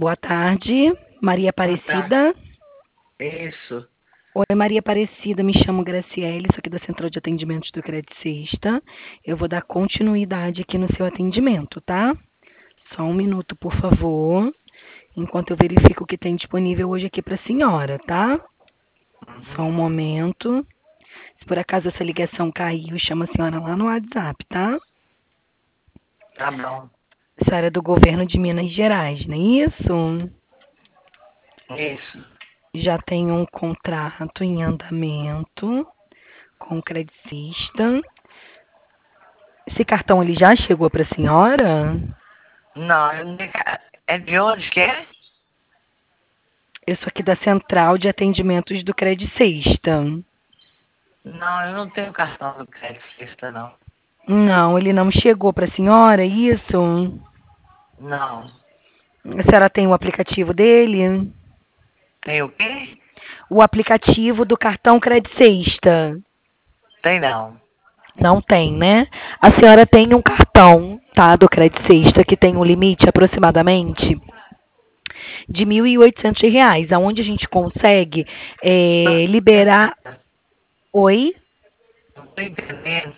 Boa tarde, Maria Boa tarde. Aparecida. Isso. Oi, Maria Aparecida, me chamo Graciele, sou aqui da Central de Atendimentos do Crédito Sexta. Eu vou dar continuidade aqui no seu atendimento, tá? Só um minuto, por favor, enquanto eu verifico o que tem disponível hoje aqui para a senhora, tá? Só um momento. Se por acaso essa ligação caiu, chama a senhora lá no WhatsApp, tá? Tá bom. A senhora é do governo de Minas Gerais, não é isso? Isso. Já tem um contrato em andamento com o credicista. Esse cartão ele já chegou para a senhora? Não, é de onde que é? Eu sou aqui da Central de Atendimentos do Credicista. Não, eu não tenho cartão do crédito Sexta, não. Não, ele não chegou para a senhora, é isso? Não. A senhora tem o aplicativo dele? Tem o quê? O aplicativo do cartão Credicista. Tem não. Não tem, né? A senhora tem um cartão, tá, do Credicista que tem um limite aproximadamente de R$ 1.800, aonde a gente consegue liberar. Oi? Não tô entendendo.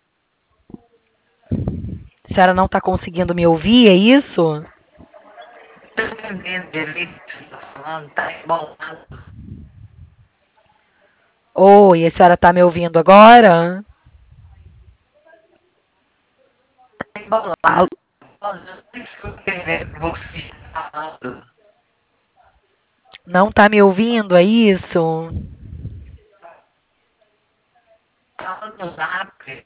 A senhora não está conseguindo me ouvir, é isso? Não tô entendendo direito o que você tá falando. Tá embolado. Oi, a senhora está me ouvindo agora? Tá embolado. Alô? Eu não estou entendendo o que você tá falando. Não está me ouvindo, é isso? Fala no zap.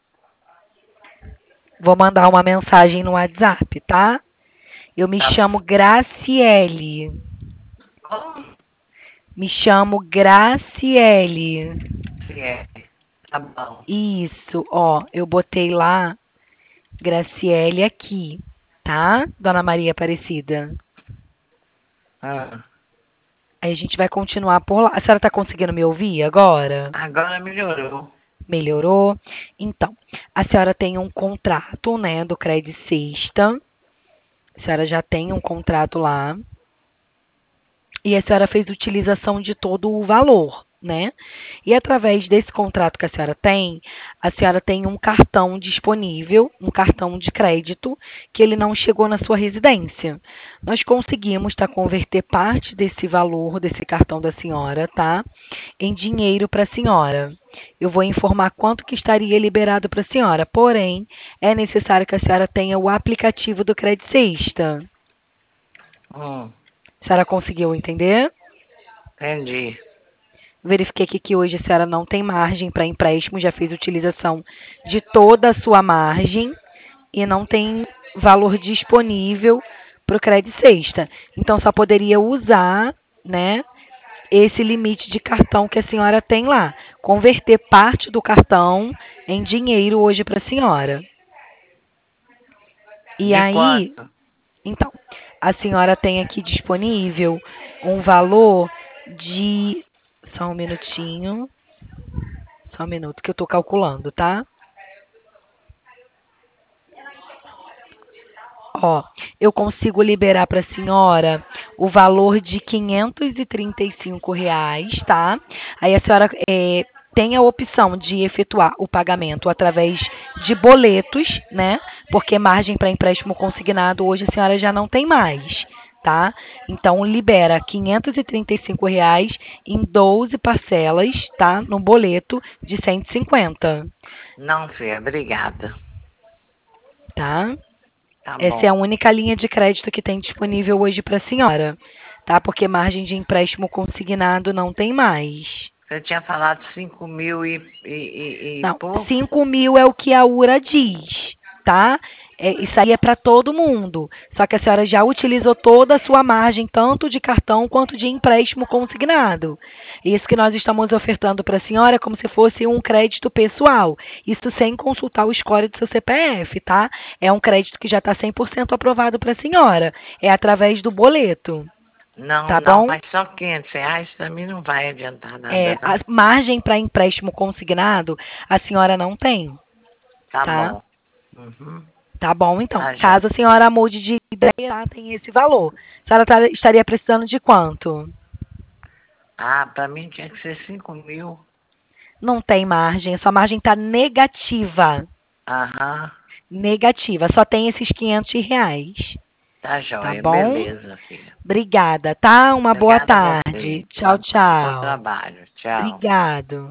Vou mandar uma mensagem no WhatsApp, tá? Eu me Tá chamo Graciele. bom? Me chamo Graciele. Se é. Tá bom. Isso, ó, eu botei lá Graciele aqui, tá? Dona Maria Aparecida. Ah, Aí a gente vai continuar por lá. A senhora está conseguindo me ouvir agora? agora melhorou. Melhorou? Então, a senhora tem um contrato, né, do Credit Sexta. A senhora já tem um contrato lá. E a senhora fez utilização de todo o valor, né? E através desse contrato que a senhora tem um cartão disponível, um cartão de crédito, que ele não chegou na sua residência. Nós conseguimos, tá, converter parte desse valor desse cartão da senhora, tá, em dinheiro para a senhora. Eu vou informar quanto que estaria liberado para a senhora, porém, é necessário que a senhora tenha o aplicativo do Credit Sexta. Hum, A senhora conseguiu entender? entendi. Verifiquei aqui que hoje a senhora não tem margem para empréstimo, já fez utilização de toda a sua margem e não tem valor disponível para o Credit Sexta. Então, só poderia usar, né, esse limite de cartão que a senhora tem lá. Converter parte do cartão em dinheiro hoje para a senhora. E De aí, quanto? então, a senhora tem aqui disponível um valor de. Só um minutinho. Só um minuto que eu estou calculando, tá? Ó, eu consigo liberar para a senhora o valor de R$ 535, tá? Aí a senhora tem a opção de efetuar o pagamento através de boletos, né? Porque margem para empréstimo consignado hoje a senhora já não tem mais, tá? Então libera R$ 535 em 12 parcelas, tá? No boleto de 150, Não, filha, obrigada. tá? Tá Essa é a bom. única linha de crédito que tem disponível hoje para a senhora, tá? Porque margem de empréstimo consignado não tem mais. Você tinha falado 5.000 e Não, pouco? 5.000 é o que a URA diz, tá? Isso aí é para todo mundo. Só que a senhora já utilizou toda a sua margem, tanto de cartão quanto de empréstimo consignado. Isso que nós estamos ofertando para a senhora é como se fosse um crédito pessoal. Isso sem consultar o score do seu CPF, tá? É um crédito que já está 100% aprovado para a senhora. É através do boleto, Não, tá não, bom? mas só R$ 500 para mim não vai adiantar nada, A não. margem para empréstimo consignado a senhora não tem, Tá tá? bom. Uhum. Tá bom, então. Tá, já. Caso a senhora mude de ideia, tá, tem esse valor. A senhora estaria precisando de quanto? Ah, pra mim tinha que ser 5.000. Não tem margem, sua margem tá negativa. Aham. Negativa, só tem esses R$ 500. Tá Tá joia. bom? Beleza, filha. Obrigada, tá? Uma boa Obrigada a você. tarde. Tchau, Bom tchau. trabalho. Tchau. Obrigado.